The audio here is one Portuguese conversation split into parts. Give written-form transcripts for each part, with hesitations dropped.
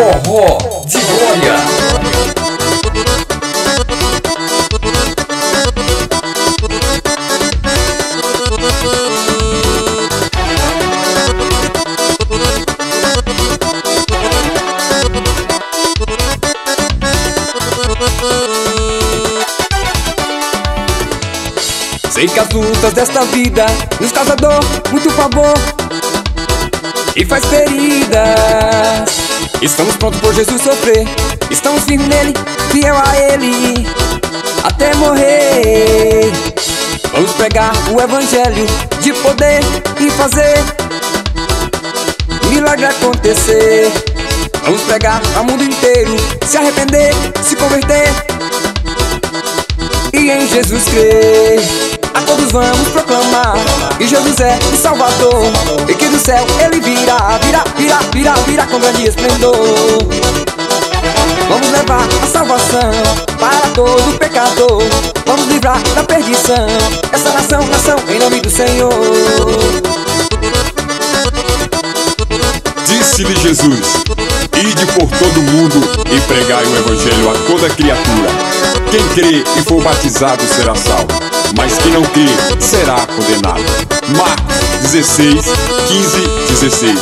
Forró de Glória. Sei que as lutas desta vida nos causa dor, muito pavor e faz feridas. Estamos prontos por Jesus sofrer, estamos firmes nele, fiel a ele, até morrer. Vamos pregar o evangelho de poder e fazer milagre acontecer. Vamos pregar ao mundo inteiro, se arrepender, se converter e em Jesus crer. A todos vamos proclamar que Jesus é o Salvador e que do céu ele virá com grande esplendor. Vamos levar a salvação para todo pecador, vamos livrar da perdição essa nação, em nome do Senhor. Disse-lhe Jesus: ide por todo o mundo e pregai o evangelho a toda criatura. Quem crê e for batizado será salvo, mas quem não crê será condenado. Marcos 16, 15, 16.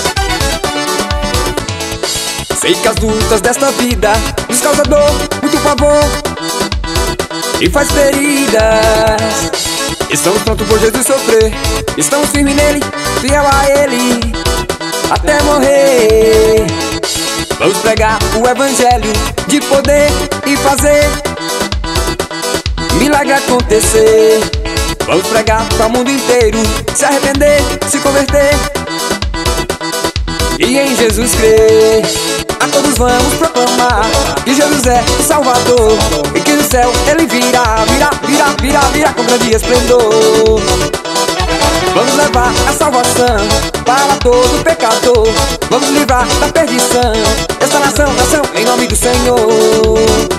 Sei que as lutas desta vida nos causa dor, muito pavor e faz feridas. Estamos prontos por Jesus sofrer, estamos firmes nele, fiel a ele, até morrer. Vamos pregar o evangelho de poder e fazer milagre acontecer. Vamos pregar para o mundo inteiro, se arrepender, se converter e em Jesus crer. A todos vamos proclamar que Jesus é o Salvador e que do céu ele virá com grande esplendor. Vamos levar a salvação para todo pecador, vamos livrar da perdição esta nação, em nome do Senhor.